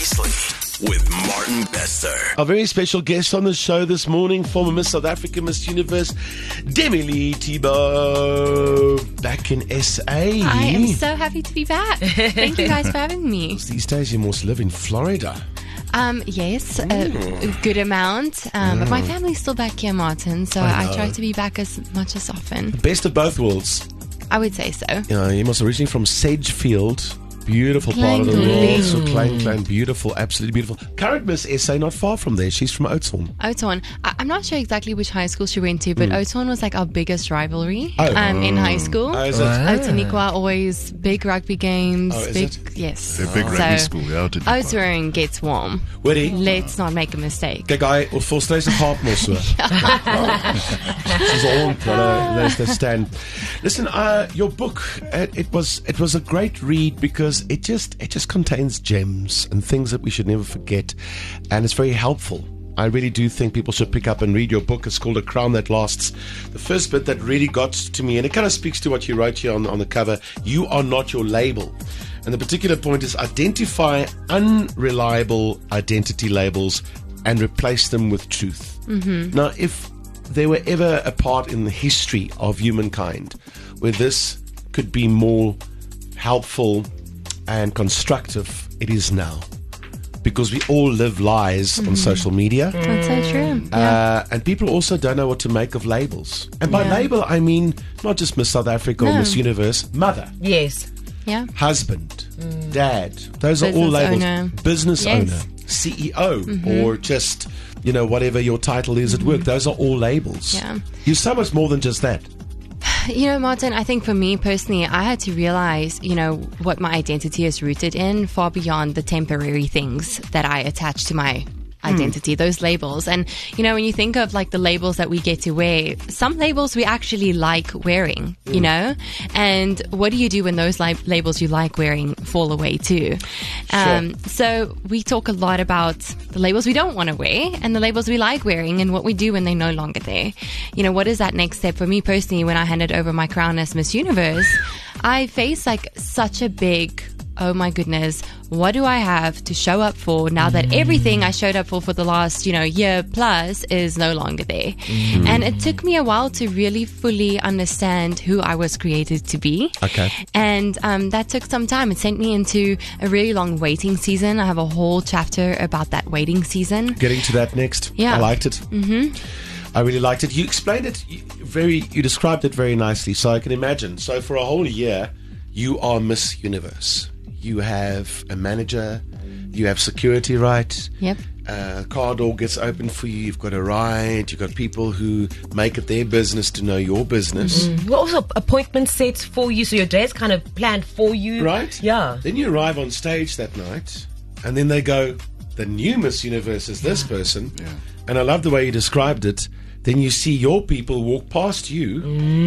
Precisely with Martin Bester. Our very special guest on the show this morning, former Miss South Africa, Miss Universe, Demi-Leigh Thibault, back in SA. I am so happy to be back. Thank you guys for having me. These days you must live in Florida. Yes, a good amount. But my family's still back here, Martin, so I try to be back as much as often. Best of both worlds. I would say so. You must originally from Sedgefield. Beautiful part of the world. So Klein, beautiful, absolutely beautiful. Current Miss SA, not far from there. She's from Oudtshoorn. Oudtshoorn. I'm not sure exactly which high school she went to, but Oudtshoorn was like our biggest rivalry in high school. Oh, is it? Outeniqua, always big rugby games. Oh, is big, it? Yes. They're big rugby school. Oudtshoorn gets warm. Hoorie. Let's not make a mistake. Kyk, hy volstrys 'n gaap mos so. She's on, let's stand. Listen, your book, it was a great read because it just contains gems and things that we should never forget, and it's very helpful. I really do think people should pick up and read your book. It's called A Crown That Lasts. The first bit that really got to me, and it kind of speaks to what you wrote here on the cover, you are not your label. And the particular point is identify unreliable identity labels and replace them with truth. Mm-hmm. Now, if there were ever a part in the history of humankind where this could be more helpful and constructive, it is now. Because we all live lies on social media. That's so true. And people also don't know what to make of labels. And by label, I mean not just Miss South Africa or Miss Universe, mother. Yes. Yeah. Husband, dad. Those are all Business labels. owner. Business Yes. owner, CEO, or just, whatever your title is at work. Those are all labels. Yeah. You're so much more than just that. You know, Martin, I think for me personally, I had to realize, what my identity is rooted in far beyond the temporary things that I attach to my identity, those labels. And, when you think of like the labels that we get to wear, some labels we actually like wearing, and what do you do when those labels you like wearing fall away too? So we talk a lot about the labels we don't want to wear and the labels we like wearing and what we do when they're no longer there. What is that next step for me personally? When I handed over my crown as Miss Universe, I faced like such a big, oh my goodness, what do I have to show up for now that everything I showed up for the last, year plus is no longer there? And it took me a while to really fully understand who I was created to be. Okay. And that took some time. It sent me into a really long waiting season. I have a whole chapter about that waiting season. Getting to that next. Yeah. I liked it. Mm-hmm. I really liked it. You explained it you described it very nicely. So I can imagine. So for a whole year, you are Miss Universe. You have a manager, you have security, right? Yep. Car door gets open for you, you've got a ride, you've got people who make it their business to know your business. What also appointment sets for you, so your day's kind of planned for you. Right? Yeah. Then you arrive on stage that night, and then they go, the new Miss Universe is this person. Yeah. And I love the way you described it. Then you see your people walk past you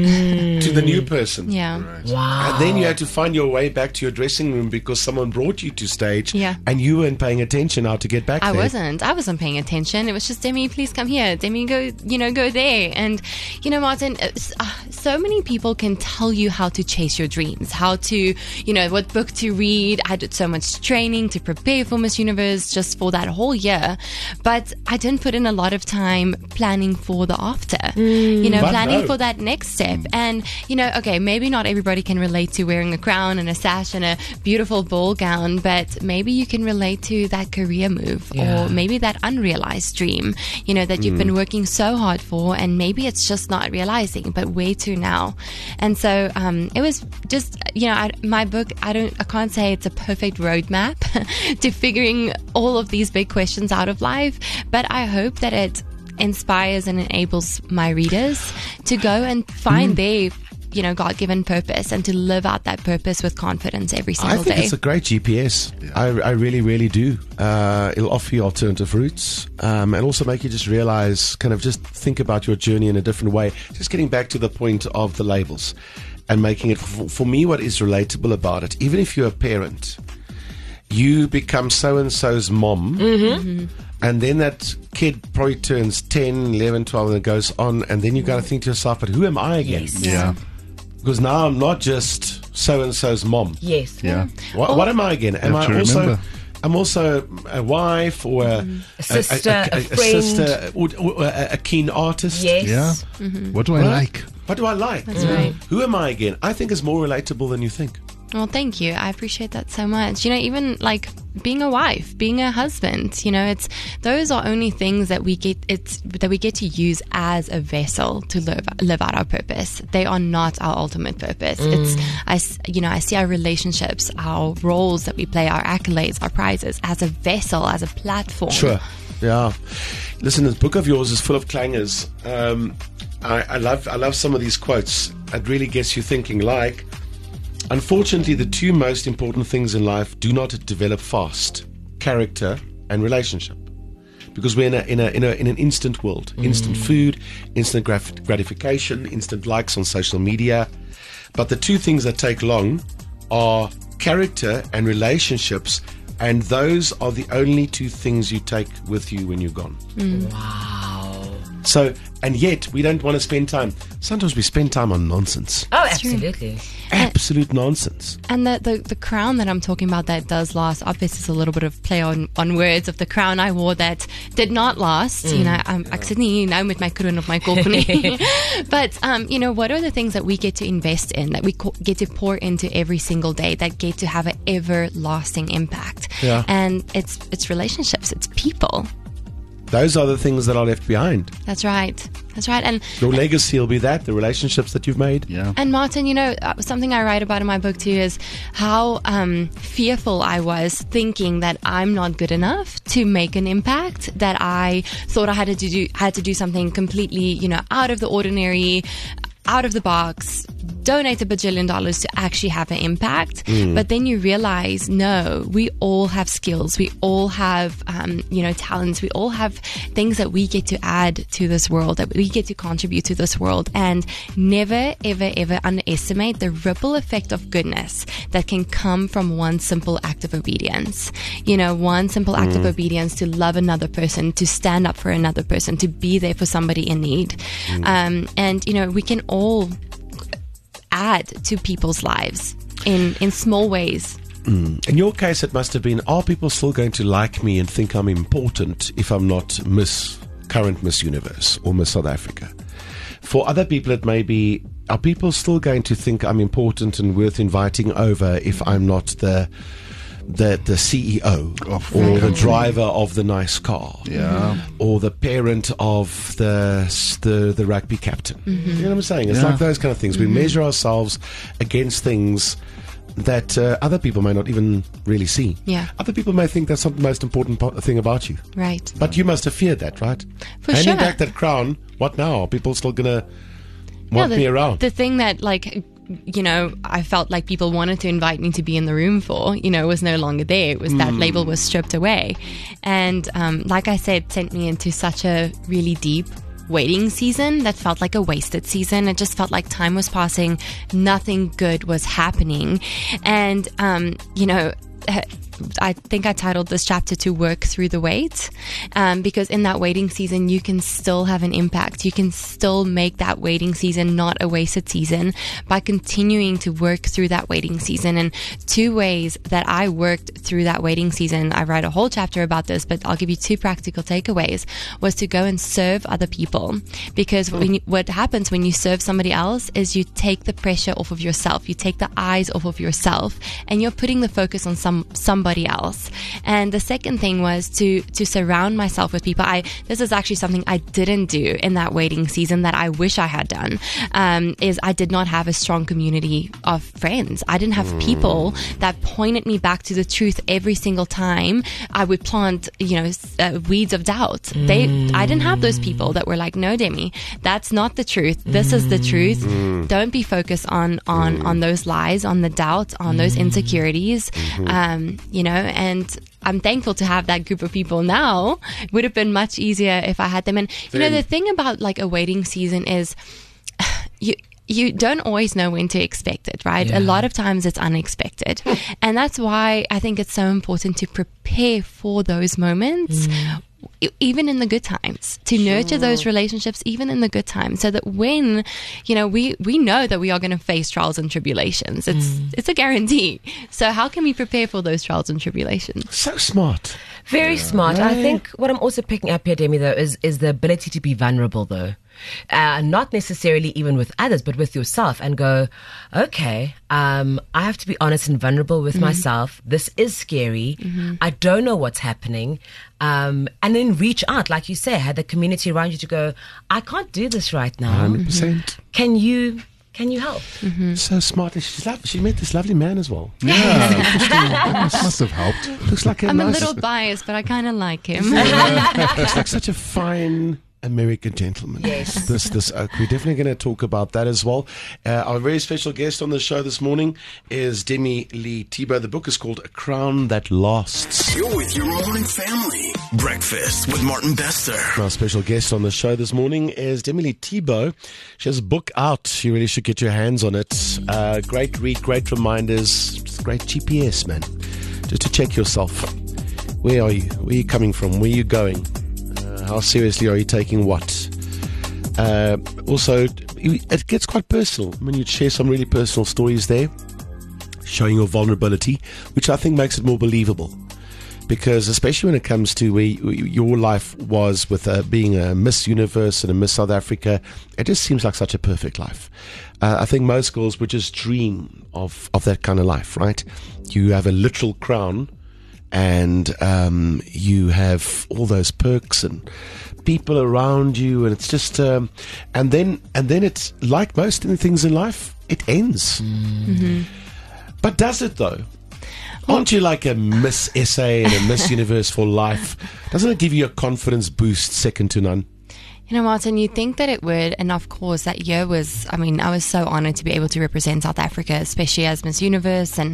to the new person. Yeah. Right. Wow. And then you had to find your way back to your dressing room because someone brought you to stage. Yeah. And you weren't paying attention how to get back I there. wasn't paying attention. It was just, Demi, please come here. Demi, go there. And, Martin, so many people can tell you how to chase your dreams, how to, what book to read. I did so much training to prepare for Miss Universe just for that whole year. But I didn't put in a lot of time planning for the after, planning for that next step. And, okay, maybe not everybody can relate to wearing a crown and a sash and a beautiful ball gown, but maybe you can relate to that career move or maybe that unrealized dream, that you've been working so hard for, and maybe it's just not realizing, but where to now? And so it was just, my book, I can't say it's a perfect roadmap to figuring all of these big questions out of life, but I hope that it inspires and enables my readers to go and find their God-given purpose and to live out that purpose with confidence every single day. I think it's a great GPS. Yeah. I really, really do. It'll offer you alternative routes and also make you just realize, kind of just think about your journey in a different way. Just getting back to the point of the labels and making it, for me, what is relatable about it, even if you're a parent, you become so-and-so's mom. And then that kid probably turns 10, 11, 12 and it goes on. And then you got to think to yourself, but who am I again? Yes. Yeah. Because now I'm not just so-and-so's mom. Yes. Yeah. What am I again? Am have I to also remember. I'm also a wife or a sister, a friend. sister, or a keen artist. Yes. Yeah. What do I like? What do I like? That's right. Who am I again? I think it's more relatable than you think. Well, thank you. I appreciate that so much. Even like being a wife, being a husband, those are only things that we get to use as a vessel to live out our purpose. They are not our ultimate purpose. I see our relationships, our roles that we play, our accolades, our prizes as a vessel, as a platform. Sure. Yeah. Listen, this book of yours is full of clangers. I love some of these quotes. It really gets you thinking, like, unfortunately, the two most important things in life do not develop fast: character and relationship. Because we're in an instant world, instant food, instant gratification, instant likes on social media. But the two things that take long are character and relationships, and those are the only two things you take with you when you're gone. Wow. So, and yet we don't want to spend time. Sometimes we spend time on nonsense. Oh, absolutely. Absolute nonsense. And the crown that I'm talking about that does last, obviously it's a little bit of play on words of the crown I wore that did not last. Ek sit nie nou met my kroon op my kop nie. But, what are the things that we get to invest in, that we get to pour into every single day, that get to have an everlasting impact? Yeah. And it's relationships, it's people. Those are the things that are left behind. That's right. And Your legacy will be that, the relationships that you've made. Yeah. And Martin, something I write about in my book too is how fearful I was, thinking that I'm not good enough to make an impact, that I thought I had to do something completely, out of the ordinary, out of the box, donate $1 bajillion to actually have an impact. But then you realize, no, we all have skills. We all have, talents. We all have things that we get to add to this world, that we get to contribute to this world. And never, ever, ever underestimate the ripple effect of goodness that can come from one simple act of obedience. One simple act of obedience to love another person, to stand up for another person, to be there for somebody in need. And we can all add to people's lives in small ways. In your case, it must have been, are people still going to like me and think I'm important if I'm not current Miss Universe or Miss South Africa? For other people, it may be, are people still going to think I'm important and worth inviting over if I'm not the CEO or the driver of the nice car, or the parent of the rugby captain? You know what I'm saying? It's like those kind of things. We measure ourselves against things that other people may not even really see. Yeah. Other people may think that's not the most important thing about you. Right. But you must have feared that, right? For Handing sure. back that crown, what now? Are people still going to want me around? The thing that, I felt like people wanted to invite me to be in the room for, was no longer there. It was that label was stripped away. And like I said, sent me into such a really deep waiting season that felt like a wasted season. It just felt like time was passing. Nothing good was happening. And, I think I titled this chapter to work through the wait, because in that waiting season, you can still have an impact. You can still make that waiting season not a wasted season by continuing to work through that waiting season. And two ways that I worked through that waiting season, I write a whole chapter about this, but I'll give you two practical takeaways, was to go and serve other people. Because what happens when you serve somebody else is you take the pressure off of yourself. You take the eyes off of yourself, and you're putting the focus on somebody else. And the second thing was to surround myself with people. This is actually something I didn't do in that waiting season that I wish I had done, is I did not have a strong community of friends. I didn't have people that pointed me back to the truth every single time I would plant, weeds of doubt. I didn't have those people that were like, no, Demi, that's not the truth. This is the truth. Don't be focused on those lies, on the doubt, on those insecurities. And I'm thankful to have that group of people now. It would have been much easier if I had them. And, the thing about like a waiting season is you don't always know when to expect it, right? Yeah. A lot of times it's unexpected. And that's why I think it's so important to prepare for those moments even in the good times, to nurture those relationships even in the good times, so that when, we know that we are going to face trials and tribulations. It's a guarantee. So how can we prepare for those trials and tribulations? So smart. Very smart. I think what I'm also picking up here, Demi, though, is the ability to be vulnerable, though. Not necessarily even with others, but with yourself, and go, okay, I have to be honest and vulnerable with myself. This is scary. I don't know what's happening. And then reach out, like you say, have the community around you to go, I can't do this right now. 100%. Can you help? So smart. She met this lovely man as well. Yeah, must have helped. Looks like I'm a little biased, but I kind of like him. looks like such a fine American gentleman. Yes. This oak. We're definitely going to talk about that as well. Our very special guest on the show this morning is Demi Lee Thibault. The book is called A Crown That Lasts. You're with your morning family. Breakfast with Martin Bester. Our special guest on the show this morning is Demi Lee Thibault. She has a book out. You really should get your hands on it. Great read, great reminders, just great GPS, man. Just to check yourself. Where are you? Where are you coming from? Where are you going? How seriously are you taking what? Also, it gets quite personal. I mean, you share some really personal stories there, showing your vulnerability, which I think makes it more believable. Because especially when it comes to where your life was with being a Miss Universe and a Miss South Africa, it just seems like such a perfect life. I think most girls would just dream of that kind of life, right? You have a literal crown, and you have all those perks and people around you, and it's just and then it's like most things in life, it ends. But does it though? Aren't you like a Miss SA and a Miss Universe for life? Doesn't it give you a confidence boost second to none? Martin, you'd think that it would, and of course that year was, I was so honored to be able to represent South Africa, especially as Miss Universe, and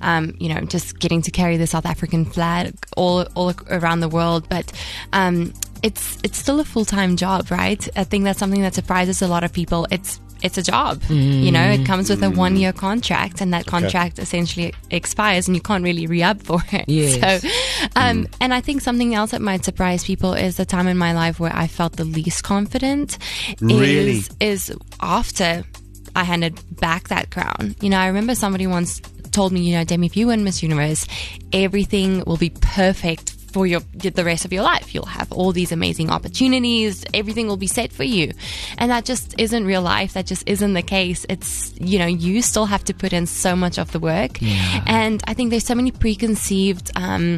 just getting to carry the South African flag all around the world. But it's still a full-time job, right? I think that's something that surprises a lot of people. It's a job. It comes with a 1-year contract, and that contract essentially expires, and you can't really re-up for it. Yes. So, and I think something else that might surprise people is the time in my life where I felt the least confident. Really? Is after I handed back that crown. I remember somebody once told me, Demi, if you win Miss Universe, everything will be perfect for the rest of your life. You'll have all these amazing opportunities. Everything will be set for you. And that just isn't real life. That just isn't the case. It's, you still have to put in so much of the work. Yeah. And I think there's so many preconceived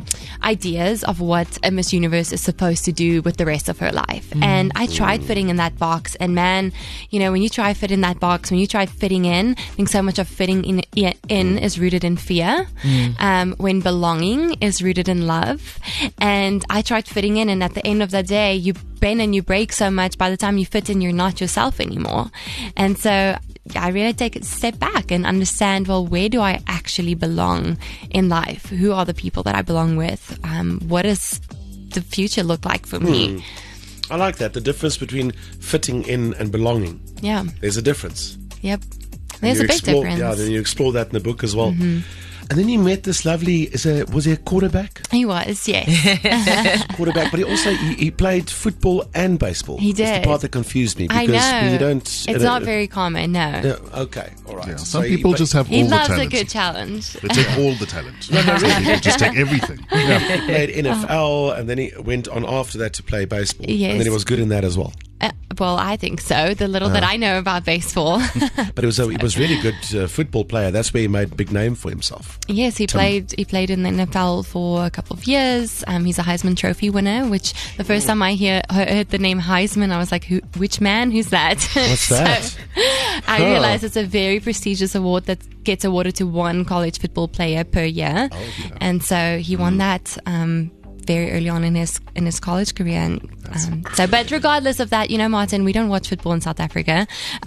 ideas of what a Miss Universe is supposed to do with the rest of her life. And I tried fitting in that box. And man, when you try fit in that box, when you try fitting in, I think so much of fitting in is rooted in fear. When belonging is rooted in love. And I tried fitting in, and at the end of the day, you bend and you break so much. By the time you fit in, you're not yourself anymore. And so I really take a step back and understand, well, where do I actually belong in life? Who are the people that I belong with? What does the future look like for me? I like that. The difference between fitting in and belonging. Yeah. There's a difference. Yep. There's a big difference. Yeah, then you explore that in the book as well. And then you met this lovely, was he a quarterback? He was, yes. Quarterback, but he played football and baseball. He did. That's the part that confused me. I know. You don't, it's not very common, no. Okay, all right. Yeah, some people just have all he the loves talent. a good challenge. They take all the talent. Some people just take everything. He played NFL, and then he went on after that to play baseball. Yes. And then he was good in that as well. Well, I think so. The little that I know about baseball. But he was really good football player. That's where he made a big name for himself. Yes, he played in the NFL for a couple of years. He's a Heisman Trophy winner, which the first time I heard the name Heisman, I was like, which man? Who's that? What's that? I realized it's a very prestigious award that gets awarded to one college football player per year. Oh, yeah. And so he won that very early on in his college career. And, but regardless of that, Martin, we don't watch football in South Africa.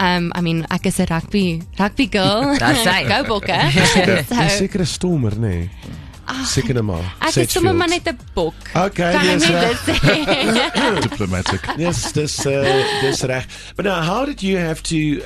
Ek is a rugby girl. That's right. Go Bokke. Jy's seker 'n stormer, nee. Seker nou maar. Ek is sommer maar net 'n bok. Okay, yes. Diplomatic. Yes, dis reg. But now, how did you have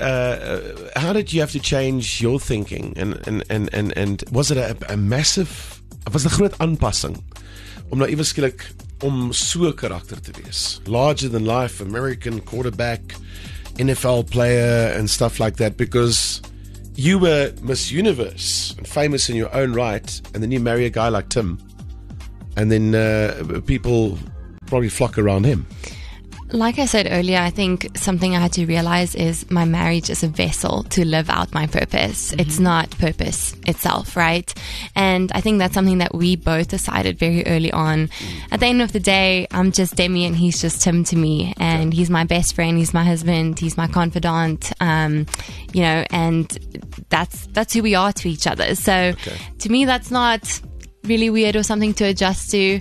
to change your thinking? And was it a massive? Was 'n groot aanpassing om nou ewe skielik om so 'n karakter te wees. Larger than life, American quarterback, NFL player and stuff like that, because you were Miss Universe and famous in your own right, and then you marry a guy like Tim, and then people probably flock around him. Like I said earlier, I think something I had to realize is my marriage is a vessel to live out my purpose. It's not purpose itself, right? And I think that's something that we both decided very early on. At the end of the day, I'm just Demi and he's just Tim to me. And he's my best friend, he's my husband, he's my confidant, you know, and that's who we are to each other. So to me, that's not really weird or something to adjust to.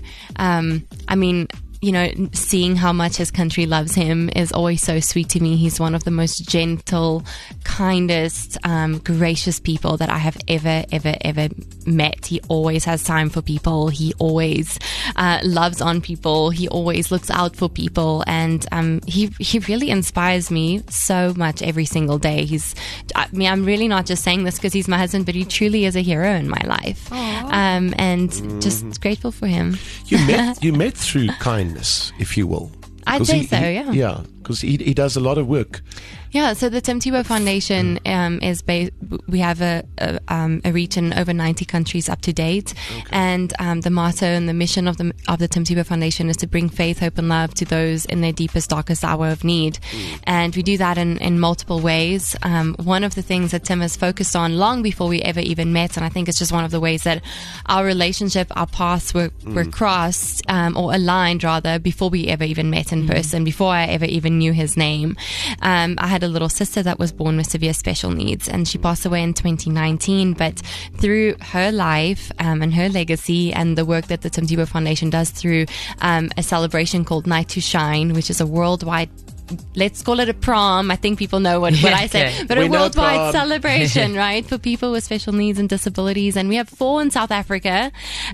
I mean, you know, seeing how much his country loves him is always so sweet to me. He's one of the most gentle, kindest, gracious people that I have ever met. He always has time for people. He always loves on people. He always looks out for people. And he really inspires me so much every single day. I mean, I'm really not just saying this because he's my husband, but he truly is a hero in my life. And just grateful for him. You met through kindness, if you will. I'd say so, yeah. Yeah, because he does a lot of work. Yeah, so the Tim Tebow Foundation is we have a reach in over 90 countries up to date, and the motto and the mission of the Tim Tebow Foundation is to bring faith, hope, and love to those in their deepest, darkest hour of need. And we do that in multiple ways. One of the things that Tim has focused on long before we ever even met, and I think it's just one of the ways that our relationship, our paths were crossed or aligned rather before we ever even met in person, before I ever even knew his name. I had a little sister that was born with severe special needs, and she passed away in 2019, but through her life and her legacy and the work that the Tim Tebow Foundation does through a celebration called Night to Shine, which is a worldwide, let's call it a prom. I think people know what I say, but a worldwide celebration, right, for people with special needs and disabilities. And we have 4 in South Africa,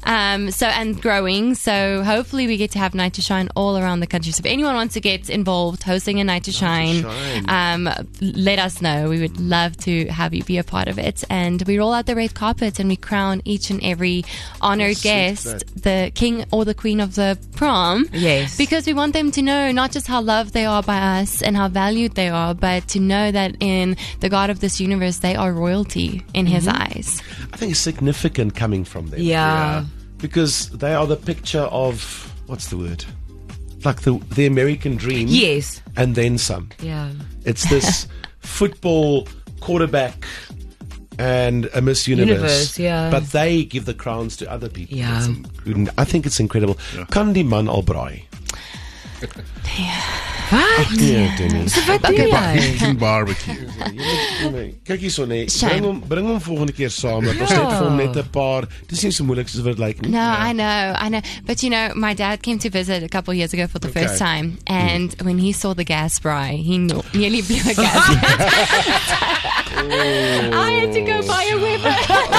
and growing. So hopefully we get to have Night to Shine all around the country. So if anyone wants to get involved hosting a Night to Shine, let us know. We would love to have you be a part of it. And we roll out the red carpet and we crown each and every honored guest the king or the queen of the prom. Yes, because we want them to know not just how loved they are by us and how valued they are, but to know that in the God of this universe, they are royalty in his eyes. I think it's significant coming from them. Yeah. Because they are the picture of, what's the word? Like the American dream. Yes. And then some. Yeah. It's this football quarterback and a Miss Universe. Yeah. But they give the crowns to other people. Yeah. I think it's incredible. Kan die man al braai? Wat? Nee, Demi. So wat doen jy? Eating barbecue. Kyk hierso nee, Shame. bring hom volgende keer saam. Dat ons net vir hom net 'n paar. Dis nie so moeilik soos wat dit lyk nie. No, I know. But you know, my dad came to visit a couple of years ago for the first time, and when he saw the gas fry, he nearly blew a gas. I had to go buy a whipper.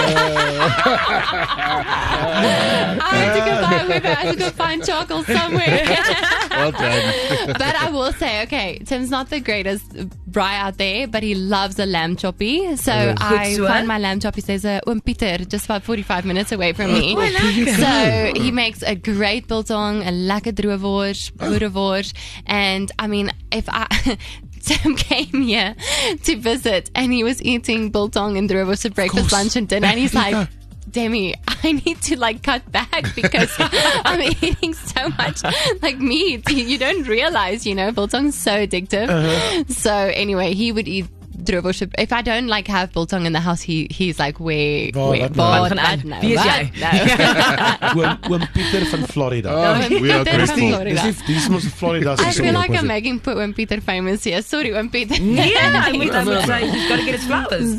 I had to go buy a whipper. I had to go find charcoal somewhere. Well done. But I will say, okay, Tim's not the greatest braai out there, but he loves a lamb choppy. So I find my lamb choppies. There's a Oom Pieter just about 45 minutes away from me. So he makes a great biltong, a lekker droewors, boerewors. And I mean, if Tim came here to visit and he was eating biltong and droewors for breakfast, lunch and dinner, and he's like, Demi, I need to cut back because I'm eating so much meat. You don't realize, biltong's so addictive. So anyway, he would eat droewors. If I don't have biltong in the house, he's like, where? Oom Pieter van Florida. We are grateful. Dis mos Florida. I feel like I'm making Oom Pieter famous here. Sorry, Oom Pieter. Yeah, I would say he's got to get his flowers.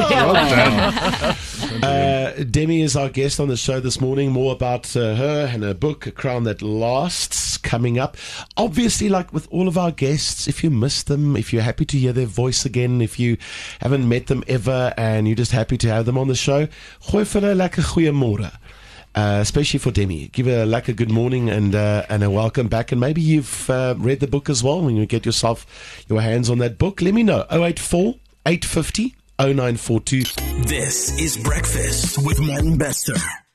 Demi is our guest on the show this morning. More about her and her book, A Crown That Lasts, coming up. Obviously, like with all of our guests, if you miss them, if you're happy to hear their voice again, if you haven't met them ever and you're just happy to have them on the show, gooi vir hulle lekker goeiemôre. Especially for Demi. Give her a lekker good morning and a welcome back. And maybe you've read the book as well. When you get your hands on that book, let me know. 084 850 0942. This is Breakfast with Martin Bester.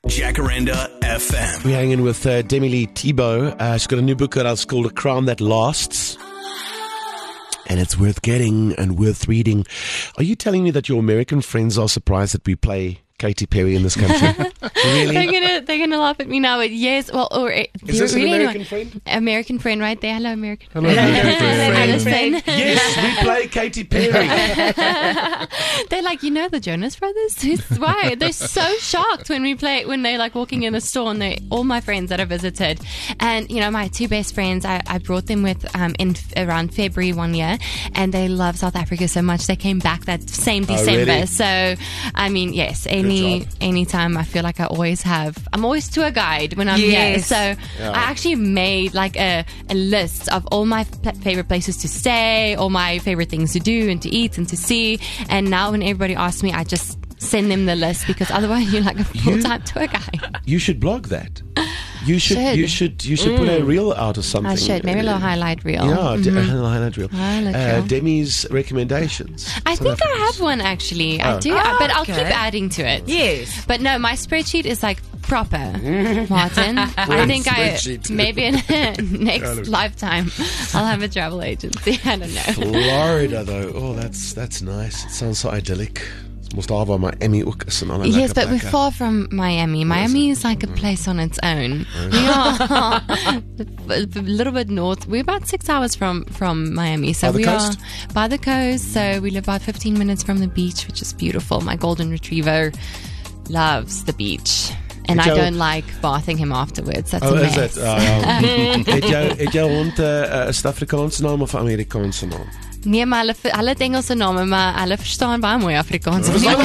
Jacaranda FM. We're hanging with Demi Lee Thibault. She's got a new book out. It's called A Crown That Lasts. And it's worth getting and worth reading. Are you telling me that your American friends are surprised that we play Katy Perry in this country? Really? They're gonna laugh at me now, but yes. Well, or Is this an American friend? American friend right there. Hello, American. Hello, American Alison. Yes, we play Katy Perry. They're like, you know, the Jonas Brothers. Why? They're so shocked when they're like walking in the store, and they're all my friends that I visited, and you know, my two best friends. I brought them with in around February one year, and they love South Africa so much they came back that same December. Really? So, I mean, yes, job. anytime I feel like I'm always tour guide when I'm here. Yes. So I actually made like a list of all my favorite places to stay, all my favorite things to do and to eat and to see. And now when everybody asks me, I just send them the list, because otherwise you're like a full-time tour guide. You should blog that. You should put a reel out or something. I should. Maybe a little highlight reel. Yeah, a little highlight reel. Highlight reel. Demi's recommendations. I think I have one actually. I do, but I'll keep adding to it. Yes. But no, my spreadsheet is like proper, Martin. I think maybe in next lifetime I'll have a travel agency. I don't know. Florida though. Oh, that's nice. It sounds so idyllic. Mos daar waar Miami ook is en al 'n Yes, lekker but we're plekke. far from Miami. Miami is like a place on its own. Yeah. A little bit north. We're about 6 hours from Miami. So By the we coast? are by the coast. So we live about 15 minutes from the beach, which is beautiful. My golden retriever loves the beach. And I don't like bathing him afterwards. That's a is mess. it? Het jou hond 'n Suid-Afrikaanse naam of 'n Amerikaanse naam? Nee, maar hulle het Engelse name, maar hulle verstaan baie mooi Afrikaans. Verstaan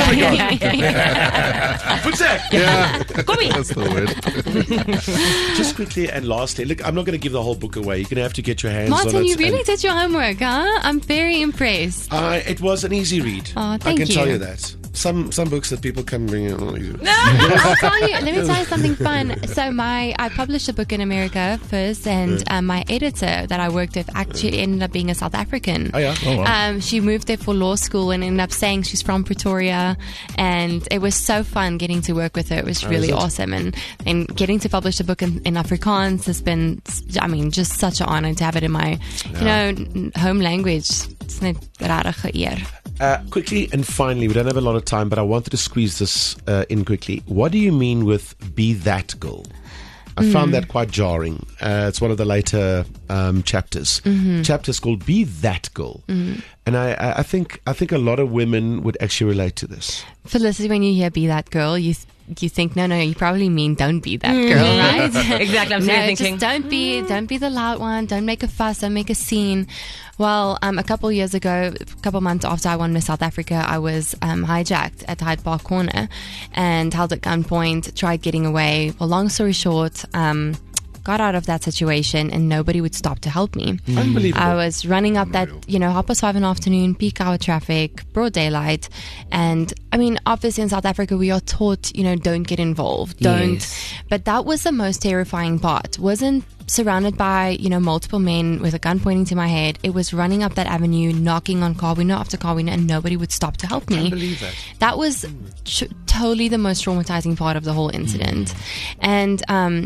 Voetsek! Yeah, that's the word. Just quickly and lastly, look, I'm not going to give the whole book away. You're going to have to get your hands on Martin, it. you really and- did your homework, huh? I'm very impressed. It was an easy read. Oh, I thank can tell you. you that. Some books that people can bring in. I'll tell you. Let me tell you something fun. So I published a book in America first, and my editor that I worked with actually ended up being a South African. Oh, yeah? Oh, wow. She moved there for law school and ended up saying she's from Pretoria, and it was so fun getting to work with her. It was really awesome, and getting to publish a book in Afrikaans has been, I mean, just such an honor to have it in my, home language. It's net regtig geëer. Quickly and finally, we don't have a lot of time, but I wanted to squeeze this in quickly. What do you mean with "be that girl"? I found that quite jarring. It's one of the later chapters. Chapters called "Be That Girl," and I think a lot of women would actually relate to this. Felicity, when you hear "be that girl," you think, no, you probably mean don't be that girl, right? Exactly. I'm No, thinking. just don't be the loud one. Don't make a fuss. Don't make a scene. Well, a couple years ago, a couple months after I won Miss South Africa, I was hijacked at Hyde Park Corner and held at gunpoint, tried getting away. Well, long story short, got out of that situation and nobody would stop to help me. Unbelievable. I was running up that, 5:30 in the afternoon, peak hour traffic, broad daylight. And I mean, obviously in South Africa, we are taught, don't get involved. Don't. Yes. But that was the most terrifying part. Wasn't surrounded by, multiple men with a gun pointing to my head. It was running up that avenue, knocking on car window after car window, and nobody would stop to help me. I believe that. That was totally the most traumatizing part of the whole incident. And,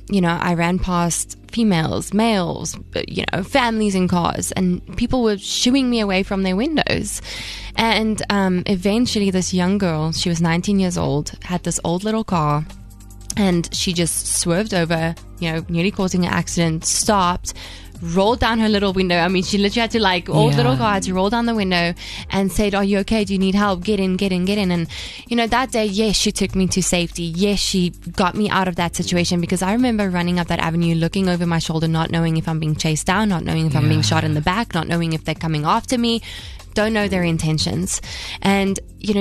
I ran past females, males, families in cars, and people were shooing me away from their windows. And eventually this young girl, she was 19 years old, had this old little car, and she just swerved over, nearly causing an accident, stopped, rolled down her little window. I mean, she literally had to old little car had to roll down the window and said, "Are you okay? Do you need help? Get in, get in, get in." And, that day, yes, she took me to safety. Yes, she got me out of that situation, because I remember running up that avenue, looking over my shoulder, not knowing if I'm being chased down, not knowing if I'm being shot in the back, not knowing if they're coming after me. Don't know their intentions. And,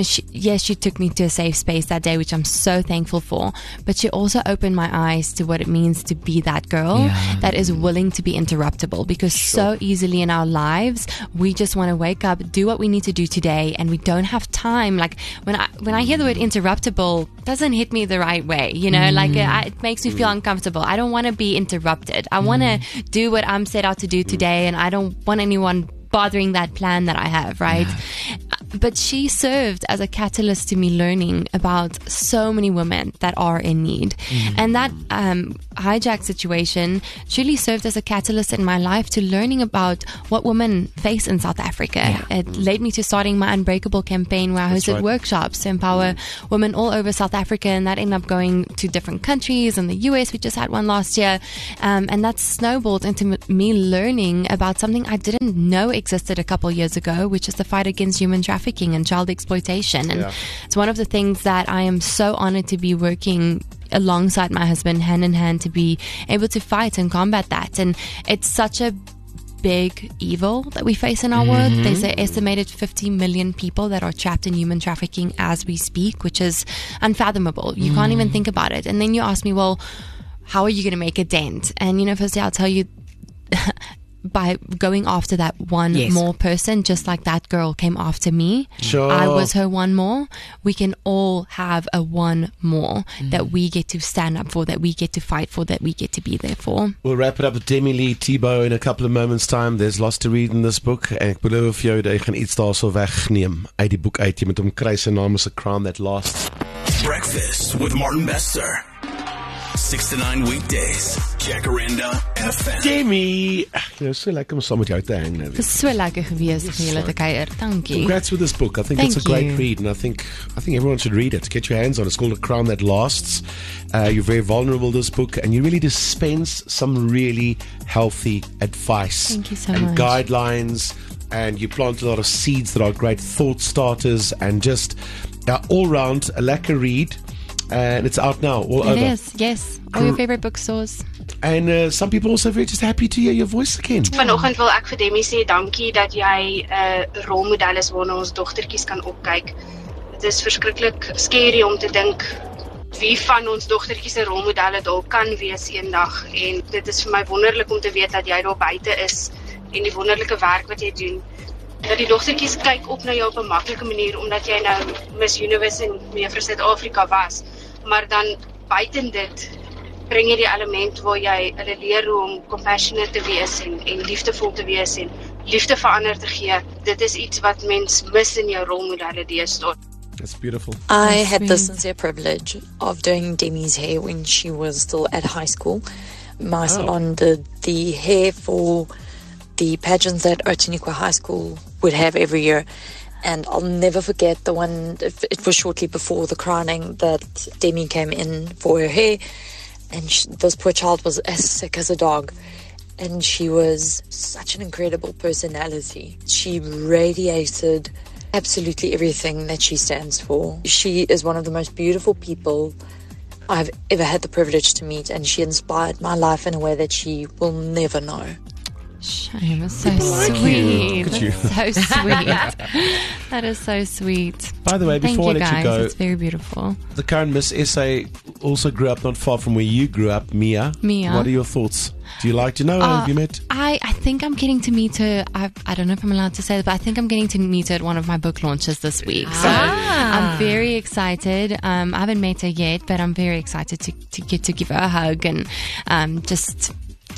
she took me to a safe space that day, which I'm so thankful for. But she also opened my eyes to what it means to be that girl that is willing to be interruptible. Because so easily in our lives, we just want to wake up, do what we need to do today, and we don't have time. Like when I hear the word interruptible, it doesn't hit me the right way. It makes me feel uncomfortable. I don't want to be interrupted. I want to do what I'm set out to do today, and I don't want anyone bothering that plan that I have, right? But she served as a catalyst to me learning about so many women that are in need. And that hijack situation truly served as a catalyst in my life to learning about what women face in South Africa. It led me to starting my Unbreakable campaign, where I hosted workshops to empower women all over South Africa, and that ended up going to different countries. In the US, we just had one last year. And that snowballed into me learning about something I didn't know existed a couple years ago, which is the fight against human trafficking and child exploitation. And it's one of the things that I am so honored to be working alongside my husband, hand in hand, to be able to fight and combat that. And it's such a big evil that we face in our world. There's an estimated 50 million people that are trapped in human trafficking as we speak, which is unfathomable. You can't even think about it. And then you ask me, well, how are you going to make a dent? And, firstly, I'll tell you, by going after that one more person, just like that girl came after me. Sure. I was her one more. We can all have a one more that we get to stand up for, that we get to fight for, that we get to be there for. We'll wrap it up with Demi Lee Thibault in a couple of moments' time. There's lots to read in this book. En ek beloof vir jou dat ek gaan iets daarso wegneem uit die boek uit. Jy moet hom kry, sy naam is A Crown That Lasts. Breakfast with Martin Bester. 6 to 9 weekdays. Jacaranda FM. Demi, so lekker om saam met jou te hang nou. Dit is so lekker gewees om julle te kuier. Dankie. Congrats with this book. I think Thank it's a great you. read, and I think everyone should read it. Get your hands on it. It's called A Crown That Lasts. You're very vulnerable, this book, and you really dispense some really healthy advice. Thank you so and much. guidelines, and you plant a lot of seeds that are great thought starters, and just all round a lekker read. And it's out now, all over. It is, yes. All your favorite bookstores. And some people also very just happy to hear your voice again. Vanoggend wil ek vir Demi sê dankie dat jy 'n rolmodel is waarna ons dogtertjies kan opkyk. Dit is verskriklik scary om te dink wie van ons dogtertjies se rolmodelle dalk kan wees eendag, en dit is vir my wonderlik om te weet dat jy daar buite is en die wonderlike werk wat jy doen. Dat die dogtertjies kyk op na jou op 'n maklike manier omdat jy nou Miss Universe en Mevrou Suid-Afrika was, maar dan buiten dit bring jy die element waar jy hulle leer hoe om compassionate te wees en liefdevol te wees en liefde vir ander te gee. Dit is iets wat mens mis in jou rolmodelle deesdae. That's beautiful. I had the sweet. sincere privilege of doing Demi's hair when she was still at high school. My salon did the hair for the pageants that Otaniqua High School would have every year. And I'll never forget the one, it was shortly before the crowning that Demi came in for her hair. And this poor child was as sick as a dog. And she was such an incredible personality. She radiated absolutely everything that she stands for. She is one of the most beautiful people I've ever had the privilege to meet, and she inspired my life in a way that she will never know. Shame, it's so like sweet. you. Look at you. That's so sweet. That is so sweet. By the way, Thank before I you let you guys. go, It's very beautiful. the current Miss SA also grew up not far from where you grew up, Mia. Mia. What are your thoughts? Do you like to know her? Have you met? I think I'm getting to meet her. I don't know if I'm allowed to say that, but I think I'm getting to meet her at one of my book launches this week. So I'm very excited. I haven't met her yet, but I'm very excited to get to give her a hug and just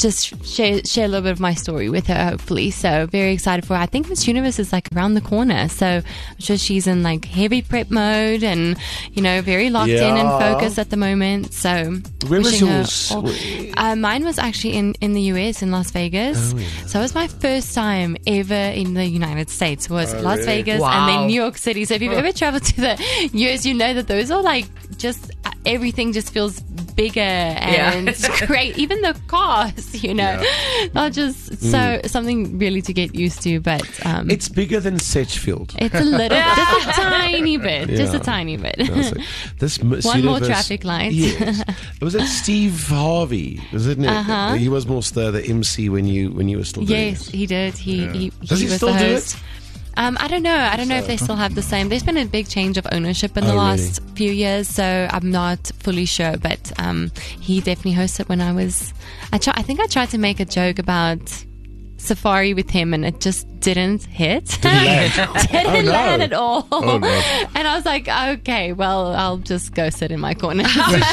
share a little bit of my story with her, hopefully. So very excited for her. I think Miss Universe is like around the corner, so I'm sure she's in like heavy prep mode and very locked in and Yeah. focused at the moment. So Where was wishing her yours? all- mine was actually in the US, in Las Vegas. So it was my first time ever in the United States. Was Las really? Vegas Wow. and then New York City. So if you've ever traveled to the US, you know that those are like just everything just feels bigger and great. Even the cars, not just so something really to get used to. But It's bigger than Sedgefield. it's a little, just a tiny bit, just a Yeah. tiny bit. This Miss One more Universe- traffic light. Yes. Was it Steve Harvey? Was it? He was more the MC when you were still doing Yes, it. he did. He Does he was still the do host. it? I don't know. I don't know if they still have the same. There's been a big change of ownership in the last few years, so I'm not fully sure. But he definitely hosted when I was. I think I tried to make a joke about Safari with him, and it just didn't hit. Didn't land at all. Oh, no. And I was like, okay, well, I'll just go sit in my corner.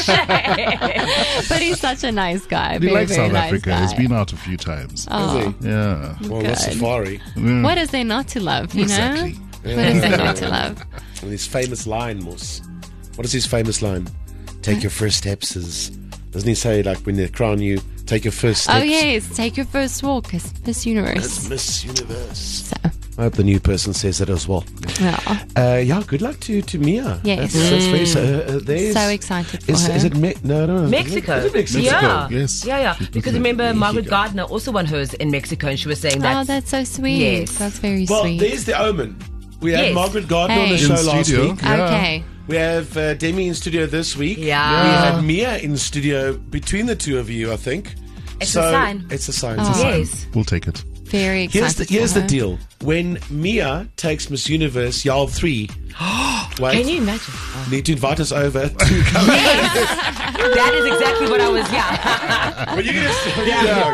But he's such a nice guy. He Very, likes very South nice Africa. guy. He's been out a few times. Oh, Yeah. Well, not Good. Safari. what is there not to love? You know. Exactly. What is there not to love? And his famous line, Moss. What is his famous line? Take your first steps doesn't he say, like, when they crown you, take your first steps? Oh, yes. Take your first walk as Miss Universe. As Miss Universe. So, I hope the new person says that as well. yeah. Good luck to Mia. Yes. That's very, there's, So excited for is, her. is it no. Mexico. Is it Mexico? Yeah. Yes. Yeah. Because remember, There Margaret you go. Gardner also won hers in Mexico, and she was saying Oh, that's so sweet. Yes. That's very Well, sweet. there's the omen. We had Yes. Margaret Gardner on the Hey. show In last studio. week. Yeah. Okay. We have Demi in studio this week. Yeah. We had Mia in studio between the two of you, I think. It's a sign. It's a sign. Oh. It's a sign. Yes. We'll take it. Very excited. Here's for the her. deal. When Mia takes Miss Universe, y'all three, wait, Can you imagine? need to invite us over to come. That is exactly what I was. Yeah. Well, you're gonna,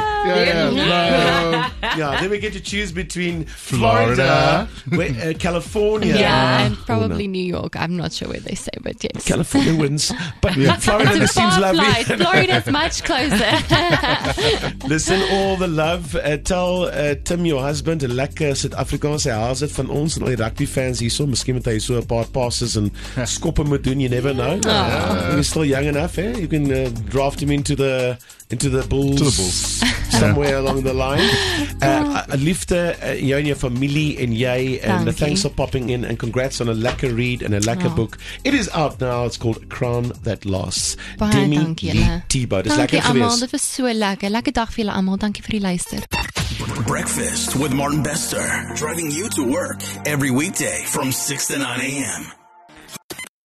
yeah, then we get to choose between Florida, California, Yeah, and Oh, probably no. New York. I'm not sure where they say, but yes. California wins, but Florida It's a this seems far lovely. flight. Florida's much closer. Listen, all the love. Tell Tim, your husband, 'n lekker Suid-Afrikaans. Hy haal dit van ons en al die rugby fans hierso. Miskien moet hy so 'n paar passes en skoppe moet doen. You never know. He's still young enough, eh? You can draft him into the Bulls. To the Bulls. Somewhere along the line. Liefde, jou en jou familie en jy. And Dankie. thanks for popping in. And congrats on a lekker read and a lekker book. It is out now. It's called A Crown That Lasts. Baie Demi dankie, Lee julle. Thibault. Dis Dankie lekker almal. gewees. Dit was so lekker. Lekker dag vir julle almal. Dankie vir die luister. Breakfast with Martin Bester. Driving you to work every weekday from 6 to 9 a.m.